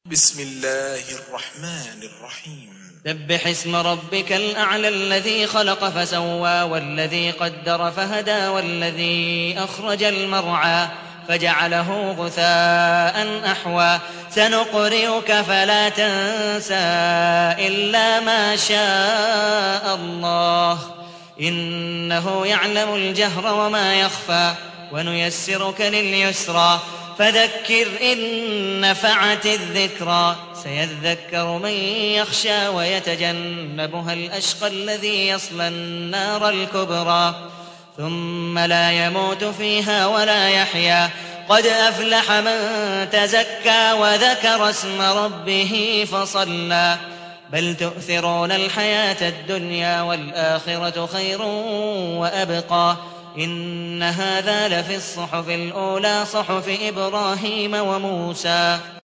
بسم الله الرحمن الرحيم سبح اسم ربك الأعلى الذي خلق فسوى والذي قدر فهدى والذي أخرج المرعى فجعله غثاء أحوى سنقرئك فلا تنسى إلا ما شاء الله إنه يعلم الجهر وما يخفى ونيسرك لليسرى فذكر إن نفعت الذكرى سيذكر من يخشى ويتجنبها الأشقى الذي يصلى النار الكبرى ثم لا يموت فيها ولا يحيا قد أفلح من تزكى وذكر اسم ربه فصلى بل تؤثرون الحياة الدنيا والآخرة خير وأبقى إن هذا لفي الصحف الأولى صحف إبراهيم وموسى